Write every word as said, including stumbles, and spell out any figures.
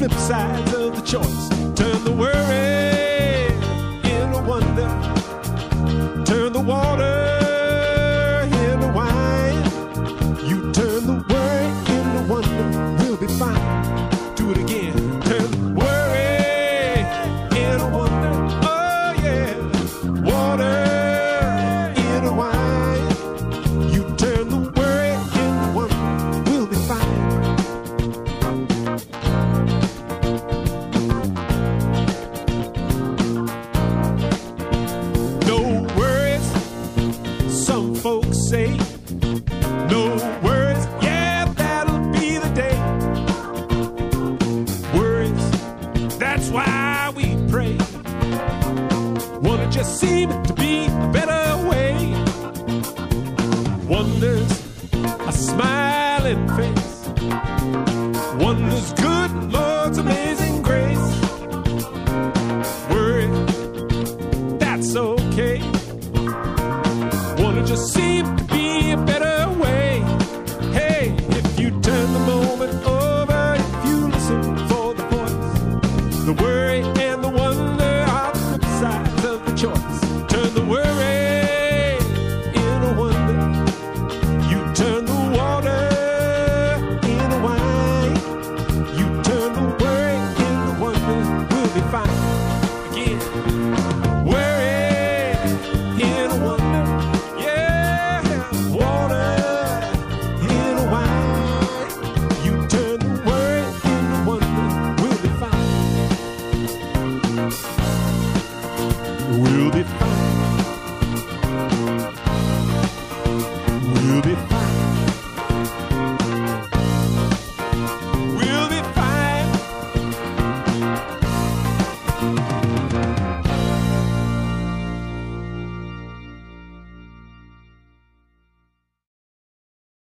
flip sides of the choice. Turn the worry into wonder. Turn the water into wine. You turn the worry into wonder. We'll be fine. Do it again. Turn the worry into wonder. Oh yeah. Water into wine. You turn the worry into wonder. We'll be fine. No worries, some folks say. No worries, yeah, that'll be the day. Worries, that's why we pray. Wanna just seem to be a better way. Wonders, a smiling face. Wonders, good Lord's amazing grace. Worry, that's okay. Wanna just seem to be a better